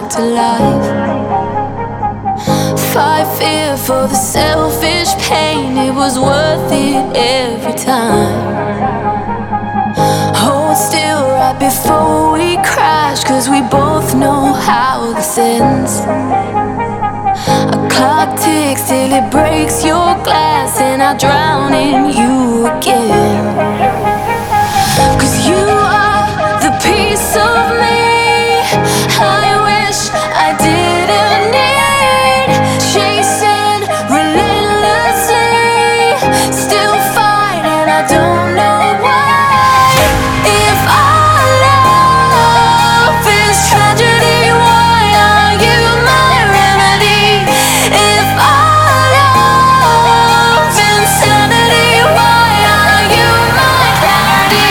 back to life. Fight fear for the selfish pain, it was worth it every time. Hold still right before we crash, 'cause we both know how this ends. A clock ticks till it breaks your glass, and I drown in you again. 'Cause you are the piece of me I wish I didn't need. Chasing relentlessly, still fight and I don't know why. If our love is tragedy, why are you my remedy? If our love is insanity, why are you my clarity?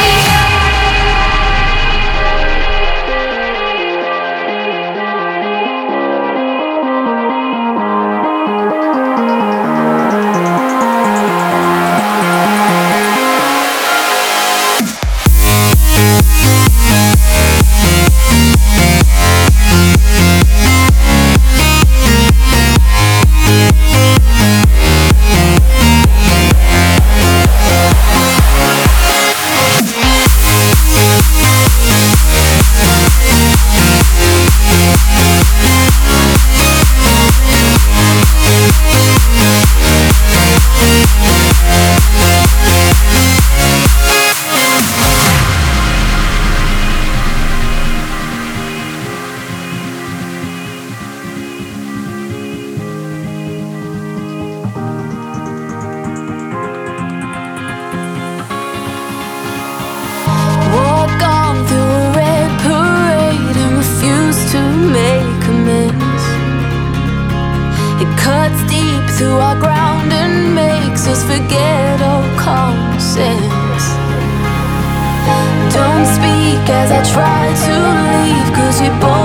Walk on through a red parade and refuse to make amends. It cuts deep through our ground and makes us forget all common sense. Don't speak as I try to leave, 'cause we both